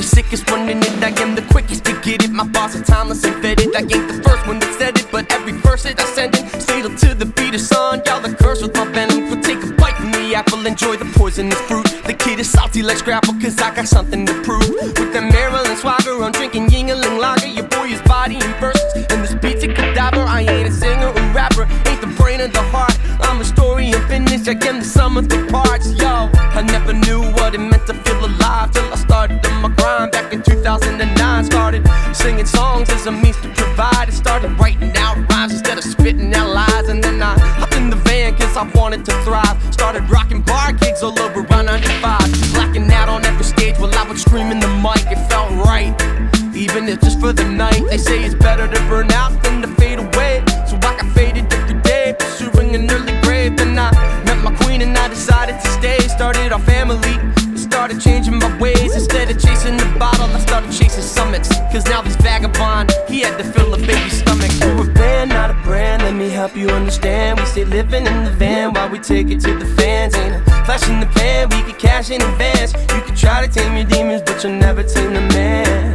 the sickest one in it, I am the quickest to get it. My bars are timeless and vetted. I ain't the first one that said it, but every verse that I send it, fatal to the beat of sun. Y'all are cursed with my venom. Go take a bite from the apple, enjoy the poisonous fruit. The kid is salty like Scrapple, cause I got something to prove. With the Maryland swagger, I'm drinking Yingling Lager. Your boy is body in verses, and this beat's a cadaver. I ain't a singer or rapper, ain't the brain or the heart. I'm a story of finish, I am the sum of the parts. Yo, I never knew what it meant to feel alive till I started on my grind back in 2009. Started singing songs as a means to provide. It started writing out rhymes instead of spitting out lies. And then I hopped in the van cause I wanted to thrive. Started rocking bar gigs all over around 95. Blacking out on every stage while I would scream in the mic. It felt right, even if just for the night. They say it's better to burn out than to fade away, so I got faded every day, pursuing an early grave. Then I met my queen and I decided to stay. Started our family, started changing my ways. Instead of chasing the bottle, I started chasing summits. Cause now this vagabond, he had to fill a baby's stomach. We're a band, not a brand, let me help you understand. We stay living in the van while we take it to the fans. Ain't a flash in the pan, we can cash in advance. You can try to tame your demons, but you'll never tame the man.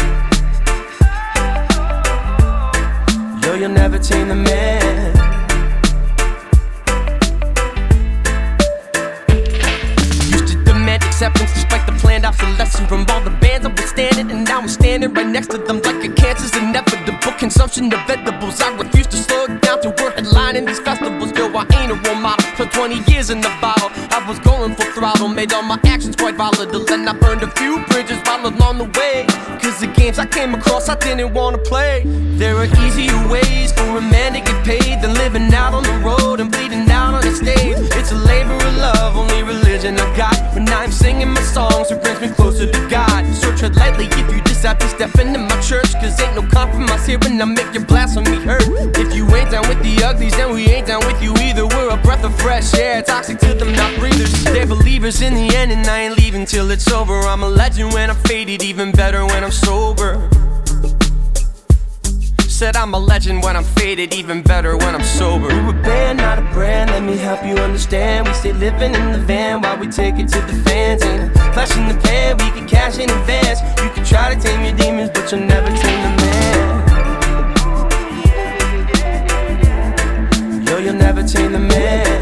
Yo, you'll never tame the man. Acceptance despite the planned obsolescence from all the bands I was standing, and now I'm standing right next to them like a cancer's inevitable consumption of edibles. I refuse to slow it down to work headlining these festivals. Yo, I ain't a role model, for 20 years in the bottle. I was going full throttle, made all my actions quite volatile, and I burned a few bridges while along the way. Cause the games I came across I didn't wanna play. There are easier ways for a man to get paid than living out on the road and bleeding out on the stage. It's a labor of love, only religion I've got. When I'm singing my songs, it brings me closer to God. So tread lightly if you decide to step into my church, cause ain't no compromise here when I make your blasphemy hurt. If you ain't down with the uglies, then we ain't down with you either. We're a breath of fresh air, toxic to them not breathers. They're believers in the end, and I ain't leaving till it's over. I'm a legend when I'm faded, even better when I'm sober. Said I'm a legend when I'm faded, even better when I'm sober. We're a band, not a brand, let me help you understand. We stay living in the van while we take it to the fans. Ain't a flash in the pan, we can cash in advance. You can try to tame your demons, but you'll never tame the man. Yo, you'll never tame the man.